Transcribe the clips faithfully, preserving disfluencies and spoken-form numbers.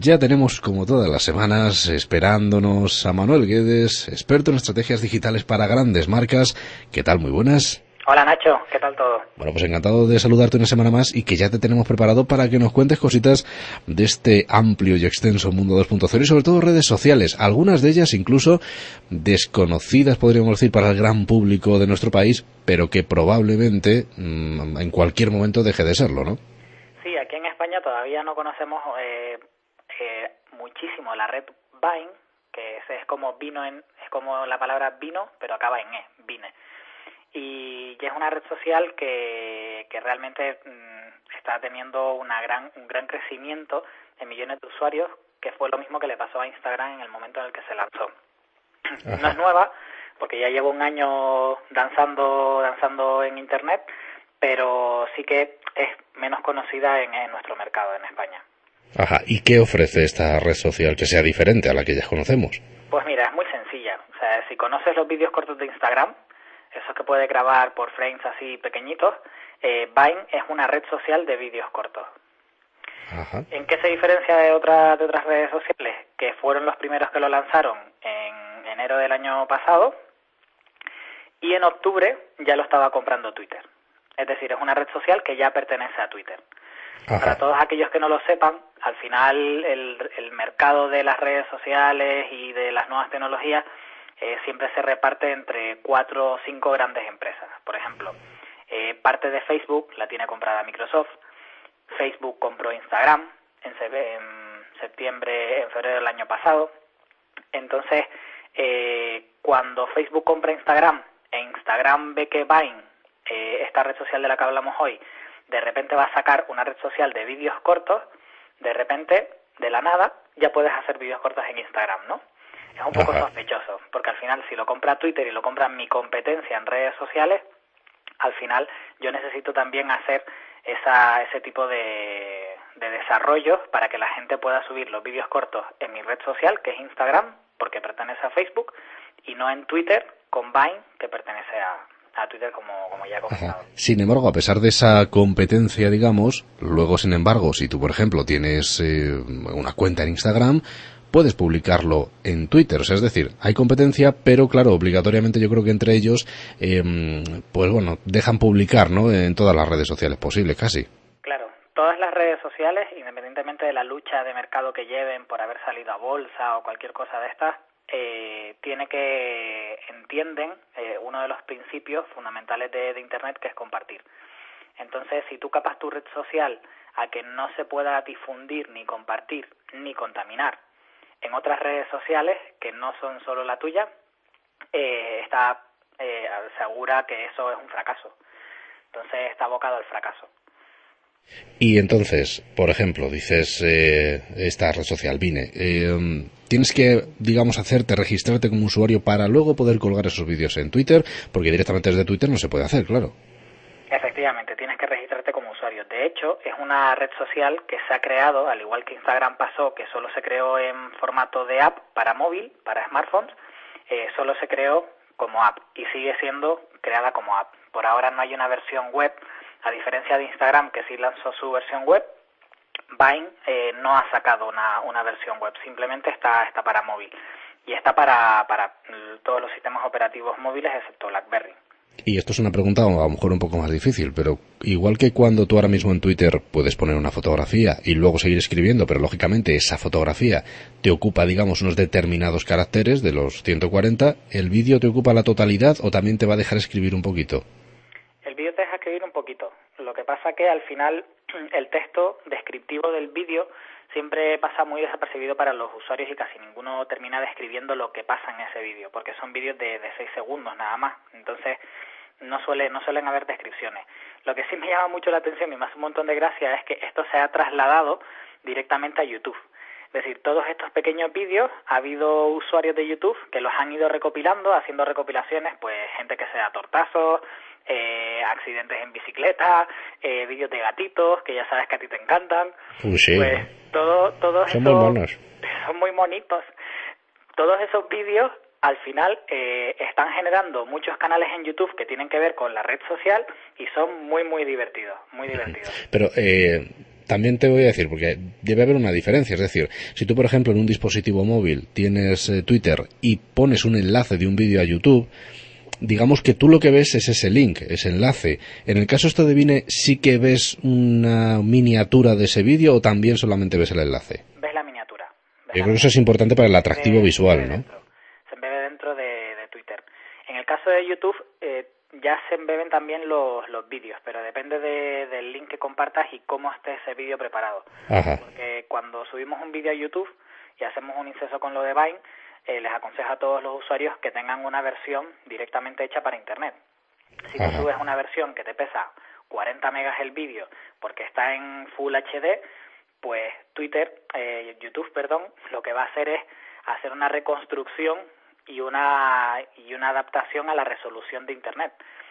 Ya tenemos, como todas las semanas, esperándonos a Manuel Guedes, experto en estrategias digitales para grandes marcas. ¿Qué tal? Muy buenas. Hola Nacho, ¿qué tal todo? Bueno, pues encantado de saludarte una semana más y que ya te tenemos preparado para que nos cuentes cositas de este amplio y extenso mundo dos punto cero y sobre todo redes sociales, algunas de ellas incluso desconocidas, podríamos decir, para el gran público de nuestro país, pero que probablemente mmm, en cualquier momento deje de serlo, ¿no? Sí, aquí en España todavía no conocemos eh, eh, muchísimo la red Vine, que es, es como vino en, es como la palabra vino, pero acaba en e, Vine. Y es una red social que, que realmente mmm, está teniendo una gran, un gran crecimiento en millones de usuarios, que fue lo mismo que le pasó a Instagram en el momento en el que se lanzó. Ajá. No es nueva, porque ya llevo un año danzando, danzando en Internet, pero sí que es menos conocida en, en nuestro mercado, en España. Ajá, ¿y qué ofrece esta red social que sea diferente a la que ya conocemos? Pues mira, es muy sencilla. O sea, si conoces los vídeos cortos de Instagram, esos que puedes grabar por frames así pequeñitos, eh, Vine es una red social de vídeos cortos. Ajá. ¿En qué se diferencia de otras de otras redes sociales? Que fueron los primeros que lo lanzaron en enero del año pasado y en octubre ya lo estaba comprando Twitter. Es decir, es una red social que ya pertenece a Twitter. Ajá. Para todos aquellos que no lo sepan, al final el, el mercado de las redes sociales y de las nuevas tecnologías eh, siempre se reparte entre cuatro o cinco grandes empresas. Por ejemplo, eh, parte de Facebook la tiene comprada Microsoft. Facebook compró Instagram en, en septiembre, en febrero del año pasado. Entonces, eh, cuando Facebook compra Instagram e Instagram ve que Vine, eh, esta red social de la que hablamos hoy, de repente va a sacar una red social de vídeos cortos, de repente, de la nada, ya puedes hacer vídeos cortos en Instagram, ¿no? Es un poco Ajá. sospechoso, porque al final si lo compra Twitter y lo compra mi competencia en redes sociales, al final yo necesito también hacer esa, ese tipo de, de desarrollos para que la gente pueda subir los vídeos cortos en mi red social, que es Instagram, porque pertenece a Facebook, y no en Twitter con Vine, que pertenece a, a Twitter, como, como ya he comentado. Ajá. Sin embargo, a pesar de esa competencia, digamos, luego, sin embargo, si tú, por ejemplo, tienes eh, una cuenta en Instagram, puedes publicarlo en Twitter, o sea, es decir, hay competencia, pero claro, obligatoriamente yo creo que entre ellos, eh, pues bueno, dejan publicar, ¿no?, en todas las redes sociales posibles, casi. Claro, todas las redes sociales, independientemente de la lucha de mercado que lleven por haber salido a bolsa o cualquier cosa de estas, eh, tiene que, entienden, eh, uno de los principios fundamentales de, de Internet, que es compartir. Entonces, si tú capas tu red social a que no se pueda difundir, ni compartir, ni contaminar en otras redes sociales que no son solo la tuya, eh, está eh, asegura que eso es un fracaso. Entonces está abocado al fracaso. Y entonces, por ejemplo, dices eh, esta red social, Vine, eh, tienes que, digamos, hacerte, registrarte como usuario para luego poder colgar esos vídeos en Twitter, porque directamente desde Twitter no se puede hacer, claro. Efectivamente, tienes que registrarte como usuario. De hecho, es una red social que se ha creado, al igual que Instagram pasó, que solo se creó en formato de app para móvil, para smartphones, eh, solo se creó como app y sigue siendo creada como app. Por ahora no hay una versión web, a diferencia de Instagram, que sí lanzó su versión web. Vine eh, no ha sacado una, una versión web, simplemente está, está para móvil. Y está para, para todos los sistemas operativos móviles, excepto BlackBerry. Y esto es una pregunta a lo mejor un poco más difícil, pero igual que cuando tú ahora mismo en Twitter puedes poner una fotografía y luego seguir escribiendo, pero lógicamente esa fotografía te ocupa, digamos, unos determinados caracteres de los ciento cuarenta, ¿el vídeo te ocupa la totalidad o también te va a dejar escribir un poquito? El vídeo te deja escribir un poquito. Lo que pasa que al final el texto descriptivo del vídeo siempre pasa muy desapercibido para los usuarios y casi ninguno termina describiendo lo que pasa en ese vídeo, porque son vídeos de, de seis segundos nada más. Entonces no suele no suelen haber descripciones. Lo que sí me llama mucho la atención y me hace un montón de gracia es que esto se ha trasladado directamente a YouTube. Es decir, todos estos pequeños vídeos, ha habido usuarios de YouTube que los han ido recopilando, haciendo recopilaciones, pues gente que se da tortazos, eh, accidentes en bicicleta, eh, vídeos de gatitos, que ya sabes que a ti te encantan. Uh, sí. Pues todo, todos son esos, muy monos. Son muy monitos. Todos esos vídeos al final eh, están generando muchos canales en YouTube que tienen que ver con la red social y son muy, muy divertidos, muy divertidos. Pero, eh, también te voy a decir, porque debe haber una diferencia, es decir, si tú, por ejemplo, en un dispositivo móvil tienes eh, Twitter y pones un enlace de un vídeo a YouTube, digamos que tú lo que ves es ese link, ese enlace. En el caso esto de Vine, ¿sí que ves una miniatura de ese vídeo o también solamente ves el enlace? Ves la miniatura. Ves Yo la creo que eso es importante para el atractivo de, visual, de ¿no? dentro. Se embebe dentro de, de Twitter. En el caso de YouTube, eh, ya se embeben también los, los vídeos, pero depende de, del link que compartas y cómo esté ese vídeo preparado. Ajá. Porque cuando subimos un vídeo a YouTube y hacemos un incienso con lo de Vine, eh, les aconsejo a todos los usuarios que tengan una versión directamente hecha para Internet. Si tú subes una versión que te pesa cuarenta megas el vídeo porque está en Full H D, pues Twitter, eh, YouTube, perdón, lo que va a hacer es hacer una reconstrucción y una y una adaptación a la resolución de Internet.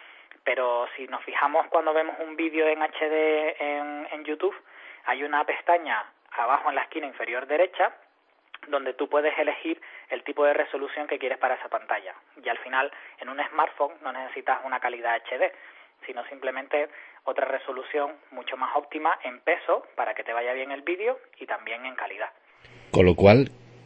Pero si nos fijamos cuando vemos un vídeo en H D en, en YouTube, hay una pestaña abajo en la esquina inferior derecha donde tú puedes elegir el tipo de resolución que quieres para esa pantalla. Y al final, en un smartphone no necesitas una calidad H D, sino simplemente otra resolución mucho más óptima en peso para que te vaya bien el vídeo y también en calidad. Con lo cual,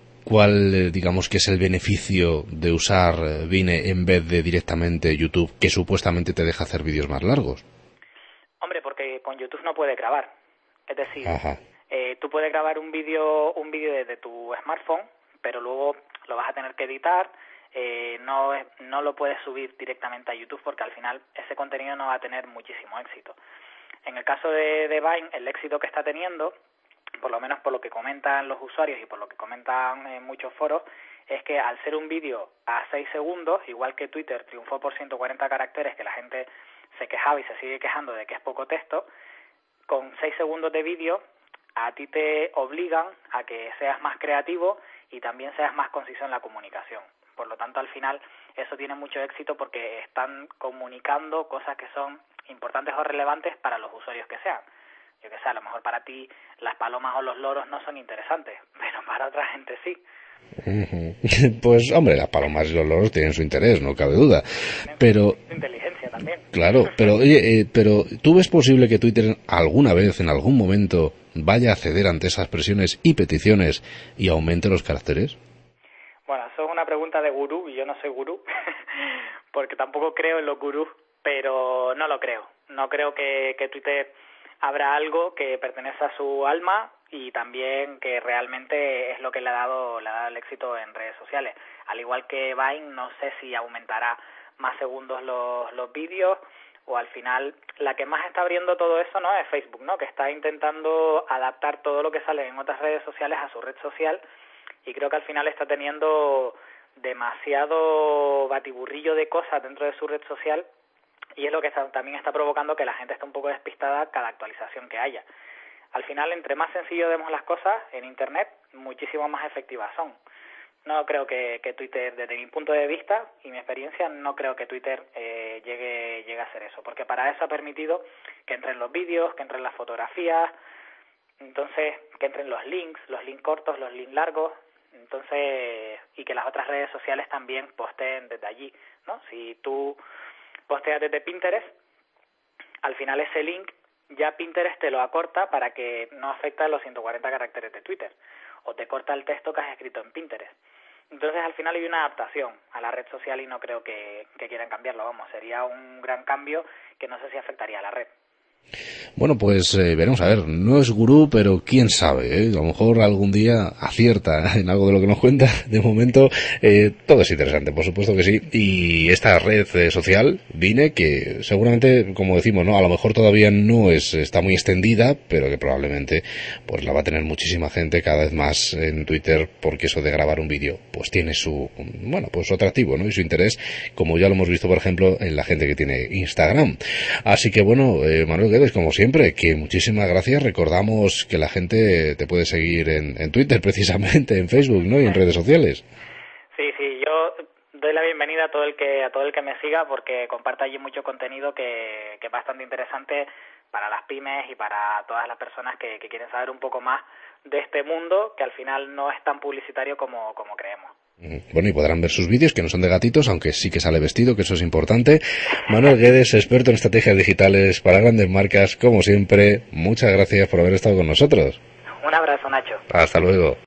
¿cuál digamos que es el beneficio de usar Vine en vez de directamente YouTube, que supuestamente te deja hacer vídeos más largos? Hombre, porque con YouTube no puedes grabar. Es decir, eh, tú puedes grabar un vídeo un vídeo desde tu smartphone, pero luego lo vas a tener que editar, eh, no, no lo puedes subir directamente a YouTube porque al final ese contenido no va a tener muchísimo éxito. En el caso de, de Vine, el éxito que está teniendo, por lo menos por lo que comentan los usuarios y por lo que comentan en muchos foros, es que al ser un vídeo a seis segundos, igual que Twitter triunfó por ciento cuarenta caracteres, que la gente se quejaba y se sigue quejando de que es poco texto, con seis segundos de vídeo a ti te obligan a que seas más creativo y también seas más conciso en la comunicación. Por lo tanto, al final, eso tiene mucho éxito porque están comunicando cosas que son importantes o relevantes para los usuarios que sean. Yo que sé, a lo mejor para ti las palomas o los loros no son interesantes, pero para otra gente sí. Pues, hombre, las palomas y los loros tienen su interés, no cabe duda. Pero su inteligencia también. Claro, pero oye, eh, pero ¿tú ves posible que Twitter alguna vez, en algún momento, vaya a ceder ante esas presiones y peticiones y aumente los caracteres? Bueno, eso es una pregunta de gurú y yo no soy gurú, porque tampoco creo en los gurús, pero no lo creo. No creo que, que Twitter abra algo que pertenece a su alma y también que realmente es lo que le ha dado, le ha dado el éxito en redes sociales. Al igual que Vine, no sé si aumentará más segundos los, los vídeos, o al final la que más está abriendo todo eso no es Facebook, ¿no? Que está intentando adaptar todo lo que sale en otras redes sociales a su red social, y creo que al final está teniendo demasiado batiburrillo de cosas dentro de su red social, y es lo que está, también está provocando que la gente esté un poco despistada cada actualización que haya. Al final, entre más sencillo demos las cosas en Internet, muchísimo más efectivas son. No creo que, que Twitter, desde mi punto de vista y mi experiencia, no creo que Twitter eh, llegue, llegue a hacer eso, porque para eso ha permitido que entren los vídeos, que entren las fotografías, entonces que entren los links, los links cortos, los links largos, entonces y que las otras redes sociales también posteen desde allí, ¿no? Si tú posteas desde Pinterest, al final ese link ya Pinterest te lo acorta para que no afecte los ciento cuarenta caracteres de Twitter, o te corta el texto que has escrito en Pinterest. Entonces, al final hay una adaptación a la red social y no creo que, que quieran cambiarlo. Vamos, sería un gran cambio que no sé si afectaría a la red. Bueno, pues eh, veremos a ver, no es gurú, pero quién sabe, ¿eh? A lo mejor algún día acierta en algo de lo que nos cuenta. De momento, eh, todo es interesante, por supuesto que sí. Y esta red eh, social, Vine, que seguramente, como decimos, no, a lo mejor todavía no es está muy extendida, pero que probablemente pues la va a tener muchísima gente cada vez más en Twitter, porque eso de grabar un vídeo, pues tiene su, bueno, pues su atractivo, ¿no? Y su interés, como ya lo hemos visto, por ejemplo, en la gente que tiene Instagram. Así que bueno, eh, Manuel Guedes, como siempre, que muchísimas gracias. Recordamos que la gente te puede seguir en, en Twitter, precisamente, en Facebook, ¿no? Y en redes sociales. Sí, sí, yo doy la bienvenida a todo el que a todo el que me siga, porque comparto allí mucho contenido que, que es bastante interesante para las pymes y para todas las personas que, que quieren saber un poco más de este mundo, que al final no es tan publicitario como, como creemos. Bueno, y podrán ver sus vídeos, que no son de gatitos, aunque sí que sale vestido, que eso es importante. Manuel Guedes, experto en estrategias digitales para grandes marcas, como siempre, muchas gracias por haber estado con nosotros. Un abrazo, Nacho. Hasta luego.